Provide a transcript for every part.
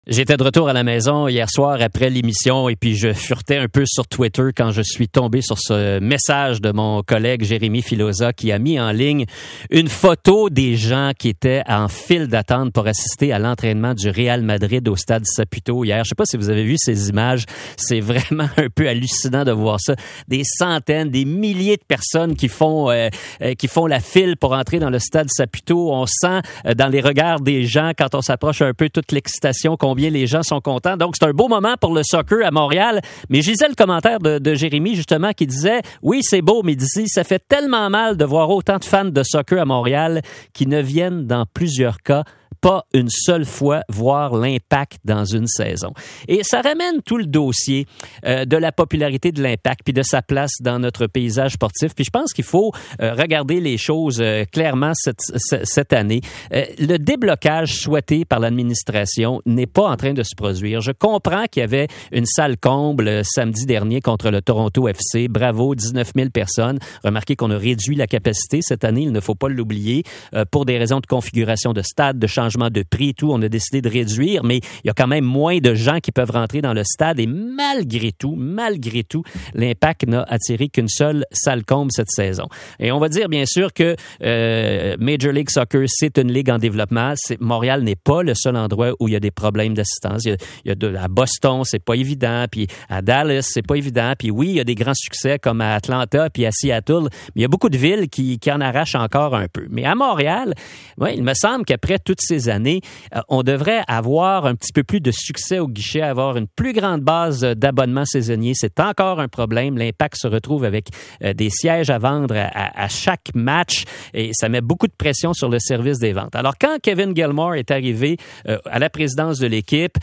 J'étais de retour à la maison hier soir après l'émission et puis je furetais un peu sur Twitter quand je suis tombé sur ce message de mon collègue Jérémy Filosa qui a mis en ligne une photo des gens qui étaient en file d'attente pour assister à l'entraînement du Real Madrid au stade Saputo hier. Je sais pas si vous avez vu ces images, c'est vraiment un peu hallucinant de voir ça. Des centaines, des milliers de personnes qui font la file pour entrer dans le stade Saputo. On sent dans les regards des gens quand on s'approche un peu toute l'excitation combien les gens sont contents. Donc, c'est un beau moment pour le soccer à Montréal. Mais je lisais le commentaire de Jérémy, justement, qui disait « Oui, c'est beau, mais d'ici, ça fait tellement mal de voir autant de fans de soccer à Montréal qui ne viennent, dans plusieurs cas, pas une seule fois voir l'Impact dans une saison. » Et ça ramène tout le dossier de la popularité de l'Impact puis de sa place dans notre paysage sportif. Puis je pense qu'il faut regarder les choses clairement cette année. Le déblocage souhaité par l'administration n'est pas en train de se produire. Je comprends qu'il y avait une salle comble samedi dernier contre le Toronto FC. Bravo, 19 000 personnes. Remarquez qu'on a réduit la capacité cette année, il ne faut pas l'oublier, pour des raisons de configuration de stade, de changement de prix et tout, on a décidé de réduire, mais il y a quand même moins de gens qui peuvent rentrer dans le stade et malgré tout, l'Impact n'a attiré qu'une seule salle comble cette saison. Et on va dire bien sûr que Major League Soccer, c'est une ligue en développement. Montréal n'est pas le seul endroit où il y a des problèmes d'assistance. À Boston, c'est pas évident, puis à Dallas, c'est pas évident, puis oui, il y a des grands succès comme à Atlanta puis à Seattle, mais il y a beaucoup de villes qui en arrachent encore un peu. Mais à Montréal, ouais, il me semble qu'après toutes ces années, on devrait avoir un petit peu plus de succès au guichet, avoir une plus grande base d'abonnements saisonniers. C'est encore un problème. L'Impact se retrouve avec des sièges à vendre à chaque match et ça met beaucoup de pression sur le service des ventes. Alors, quand Kevin Gilmore est arrivé à la présidence de l'équipe,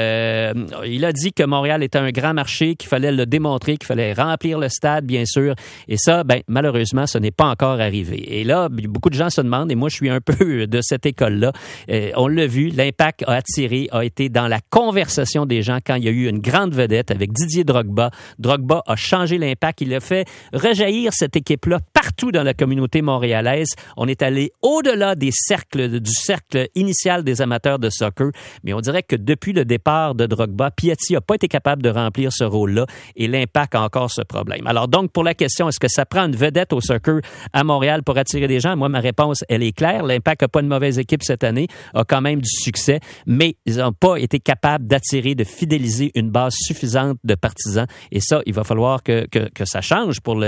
il a dit que Montréal était un grand marché, qu'il fallait le démontrer, qu'il fallait remplir le stade, bien sûr. Et ça, malheureusement, ce n'est pas encore arrivé. Et là, beaucoup de gens se demandent, et moi, je suis un peu de cette école-là, on l'a vu, l'Impact a attiré, a été dans la conversation des gens quand il y a eu une grande vedette avec Didier Drogba. Drogba a changé l'Impact, il a fait rejaillir cette équipe-là partout dans la communauté montréalaise. On est allé au-delà du cercle initial des amateurs de soccer, mais on dirait que depuis le départ de Drogba, Piatti n'a pas été capable de remplir ce rôle-là et l'Impact a encore ce problème. Alors donc, pour la question, est-ce que ça prend une vedette au soccer à Montréal pour attirer des gens? Moi, ma réponse, elle est claire. L'Impact n'a pas une mauvaise équipe cette année, a quand même du succès, mais ils n'ont pas été capables d'attirer, de fidéliser une base suffisante de partisans. Et ça, il va falloir que ça change pour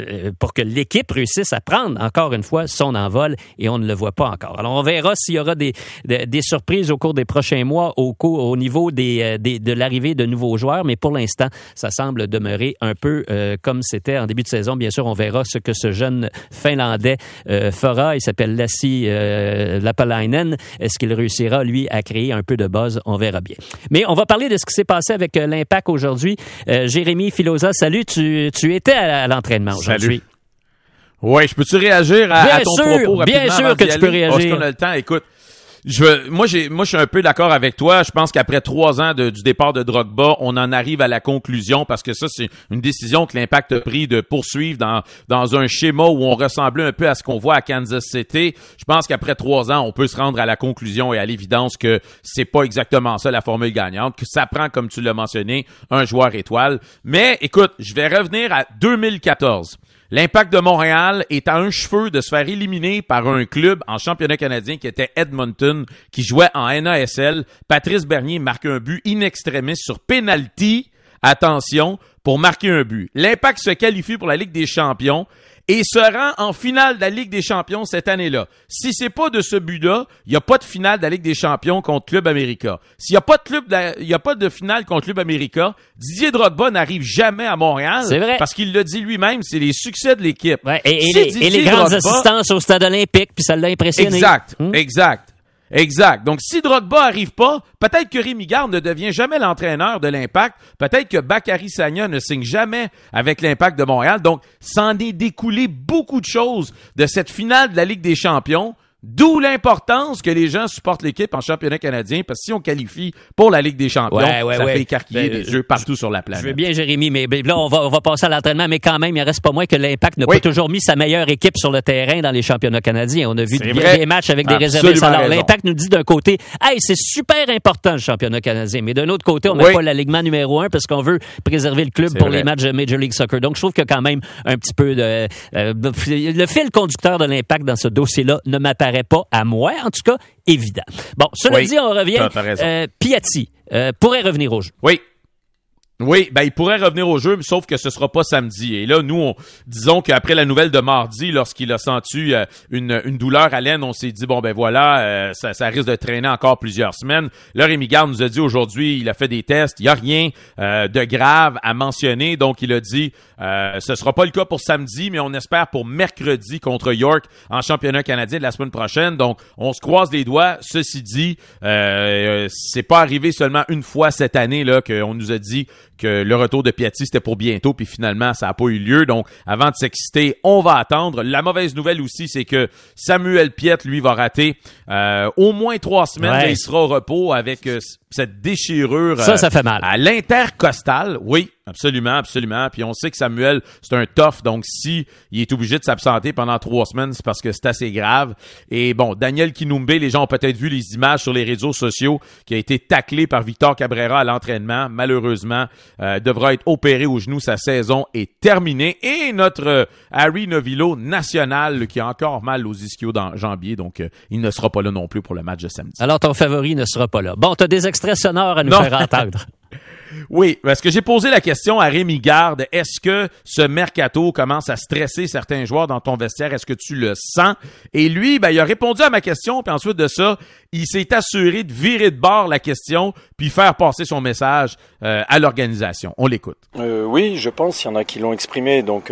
que l'équipe réussisse à prendre, encore une fois, son envol, et on ne le voit pas encore. Alors, on verra s'il y aura des surprises au cours des prochains mois au niveau de l'arrivée de nouveaux joueurs, mais pour l'instant, ça semble demeurer un peu comme c'était en début de saison. Bien sûr, on verra ce que ce jeune Finlandais fera. Il s'appelle Lassi Lapalainen. Est-ce qu'il réussira, lui, à créer un peu de buzz? On verra bien. Mais on va parler de ce qui s'est passé avec l'Impact aujourd'hui. Jérémy Filosa, salut. Tu étais à l'entraînement aujourd'hui. Salut. Oui, je peux-tu réagir à ton propos rapidement? Bien sûr que tu peux réagir. Est-ce qu'on a le temps? Écoute, moi, je suis un peu d'accord avec toi. Je pense qu'après 3 ans du départ de Drogba, on en arrive à la conclusion parce que ça, c'est une décision que l'Impact a pris de poursuivre dans un schéma où on ressemblait un peu à ce qu'on voit à Kansas City. Je pense qu'après 3 ans, on peut se rendre à la conclusion et à l'évidence que c'est pas exactement ça la formule gagnante, que ça prend, comme tu l'as mentionné, un joueur étoile. Mais écoute, je vais revenir à 2014. L'Impact de Montréal est à un cheveu de se faire éliminer par un club en championnat canadien qui était Edmonton, qui jouait en NASL. Patrice Bernier marque un but in extremis sur penalty, attention, pour marquer un but. L'Impact se qualifie pour la Ligue des champions et se rend en finale de la Ligue des champions cette année-là. Si c'est pas de ce but-là, il n'y a pas de finale de la Ligue des champions contre Club América. S'il n'y a pas de finale contre Club América, Didier Drogba n'arrive jamais à Montréal. C'est vrai. Parce qu'il l'a dit lui-même, c'est les succès de l'équipe. Ouais, et les grandes assistances au stade olympique, puis ça l'a impressionné. Exact. Donc, si Drogba arrive pas, peut-être que Rémi Garde ne devient jamais l'entraîneur de l'Impact. Peut-être que Bakary Sagna ne signe jamais avec l'Impact de Montréal. Donc, s'en est découlé beaucoup de choses de cette finale de la Ligue des champions. D'où l'importance que les gens supportent l'équipe en championnat canadien, parce que si on qualifie pour la Ligue des champions, ça fait écarquiller des yeux partout sur la planète. Je veux bien, Jérémy, mais là, on va passer à l'entraînement, mais quand même, il ne reste pas moins que l'Impact n'a pas toujours mis sa meilleure équipe sur le terrain dans les championnats canadiens. On a vu des matchs avec des réservistes. Alors, l'Impact nous dit d'un côté, hey, c'est super important le championnat canadien, mais d'un autre côté, on met pas l'alignement numéro 1 parce qu'on veut préserver le club pour les matchs de Major League Soccer. Donc, je trouve qu'il y a quand même un petit peu de... le fil conducteur de l'Impact dans ce dossier-là ne m'apparaît pas, à moi, en tout cas, évident. Bon, cela dit, on revient. Piatti pourrait revenir au jeu. Oui, il pourrait revenir au jeu, sauf que ce sera pas samedi. Et là, nous, disons qu'après la nouvelle de mardi, lorsqu'il a senti une douleur à l'aine, on s'est dit, ça risque de traîner encore plusieurs semaines. Là, Rémi Garde nous a dit aujourd'hui, il a fait des tests, il y a rien de grave à mentionner, donc il a dit, ce sera pas le cas pour samedi, mais on espère pour mercredi contre York en championnat canadien de la semaine prochaine. Donc, on se croise les doigts. Ceci dit, c'est pas arrivé seulement une fois cette année là qu'on nous a dit que le retour de Piatti, c'était pour bientôt, puis finalement, ça n'a pas eu lieu. Donc, avant de s'exciter, on va attendre. La mauvaise nouvelle aussi, c'est que Samuel Piette, lui, va rater au moins 3 semaines. Là, il sera au repos avec cette déchirure. Ça fait mal. À l'intercostale, oui. Absolument. Puis on sait que Samuel, c'est un tough, donc si il est obligé de s'absenter pendant 3 semaines, c'est parce que c'est assez grave. Et bon, Daniel Kinumbe, les gens ont peut-être vu les images sur les réseaux sociaux, qui a été taclé par Victor Cabrera à l'entraînement. Malheureusement, devra être opéré au genou. Sa saison est terminée. Et notre Harry Novillo national, qui a encore mal aux ischio-jambiers, donc il ne sera pas là non plus pour le match de samedi. Alors ton favori ne sera pas là. Bon, t'as des extraits sonores à nous faire entendre. Oui, parce que j'ai posé la question à Rémi Garde. Est-ce que ce mercato commence à stresser certains joueurs dans ton vestiaire? Est-ce que tu le sens? Et lui, il a répondu à ma question, puis ensuite de ça, il s'est assuré de virer de bord la question, puis faire passer son message à l'organisation. On l'écoute. Oui, je pense. Il y en a qui l'ont exprimé, donc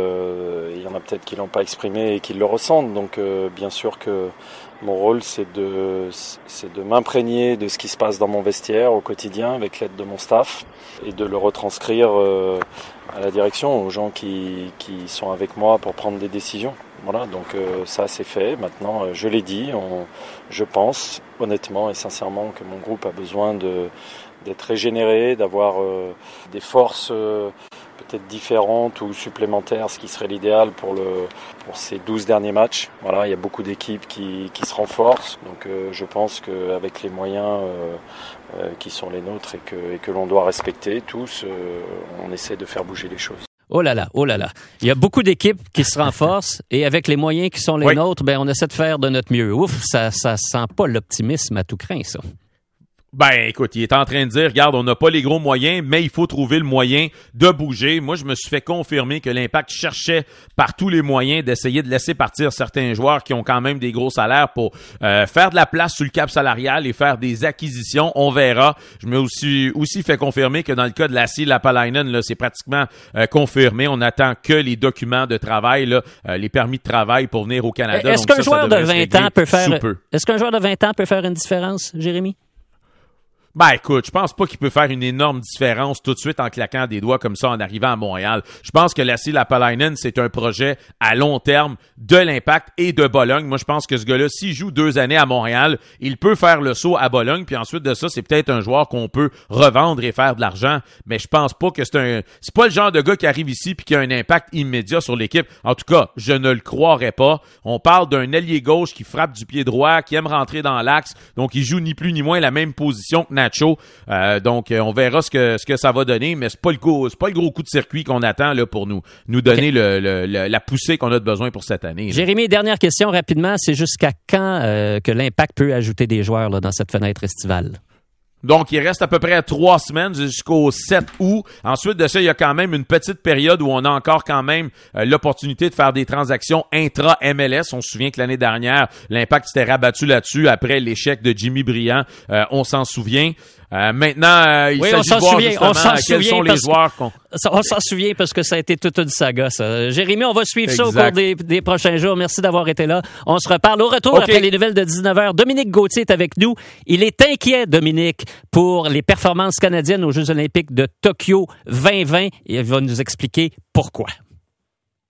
il y en a peut-être qui l'ont pas exprimé et qui le ressentent. Donc bien sûr que mon rôle, c'est de m'imprégner de ce qui se passe dans mon vestiaire au quotidien avec l'aide de mon staff et de le retranscrire à la direction, aux gens qui sont avec moi pour prendre des décisions. Voilà, donc ça c'est fait. Maintenant, je l'ai dit, je pense honnêtement et sincèrement que mon groupe a besoin d'être régénéré, d'avoir des forces peut-être différentes ou supplémentaires, ce qui serait l'idéal pour ces 12 derniers matchs. Voilà, il y a beaucoup d'équipes qui se renforcent, donc je pense qu'avec les moyens qui sont les nôtres et que l'on doit respecter tous, on essaie de faire bouger les choses. Oh là là. Il y a beaucoup d'équipes qui se renforcent et avec les moyens qui sont les nôtres, on essaie de faire de notre mieux. Ouf, ça sent pas l'optimisme à tout crin, ça. Écoute, il est en train de dire, regarde, on n'a pas les gros moyens, mais il faut trouver le moyen de bouger. Moi, je me suis fait confirmer que l'Impact cherchait par tous les moyens d'essayer de laisser partir certains joueurs qui ont quand même des gros salaires pour faire de la place sur le cap salarial et faire des acquisitions. On verra. Je me suis aussi fait confirmer que dans le cas de Lassi Lapalainen, là, c'est pratiquement confirmé. On attend que les documents de travail, là, les permis de travail pour venir au Canada. Est-ce qu'un joueur de 20 ans peut faire une différence, Jérémy? Écoute, je pense pas qu'il peut faire une énorme différence tout de suite en claquant des doigts comme ça en arrivant à Montréal. Je pense que Lassi Lapalainen, c'est un projet à long terme de l'Impact et de Bologne. Moi, je pense que ce gars-là, s'il joue 2 années à Montréal, il peut faire le saut à Bologne, puis ensuite de ça, c'est peut-être un joueur qu'on peut revendre et faire de l'argent, mais je pense pas que c'est pas le genre de gars qui arrive ici puis qui a un impact immédiat sur l'équipe. En tout cas, je ne le croirais pas. On parle d'un ailier gauche qui frappe du pied droit, qui aime rentrer dans l'axe, donc il joue ni plus ni moins la même position que Nacho. Donc on verra ce que ça va donner, mais c'est pas le gros coup de circuit qu'on attend là pour nous donner la poussée qu'on a besoin pour cette année. Là. Jérémy, dernière question rapidement, c'est jusqu'à quand que l'Impact peut ajouter des joueurs là, dans cette fenêtre estivale? Donc, il reste à peu près 3 semaines jusqu'au 7 août. Ensuite de ça, il y a quand même une petite période où on a encore quand même l'opportunité de faire des transactions intra-MLS. On se souvient que l'année dernière, l'Impact s'était rabattu là-dessus après l'échec de Jimmy Briand. On s'en souvient. Maintenant, il s'agit de voir justement quels sont les joueurs qu'on... On s'en souvient parce que ça a été toute une saga, ça. Jérémy, on va suivre ça au cours des prochains jours. Merci d'avoir été là. On se reparle au retour après les nouvelles de 19h. Dominique Gauthier est avec nous. Il est inquiet, Dominique, pour les performances canadiennes aux Jeux olympiques de Tokyo 2020. Et il va nous expliquer pourquoi.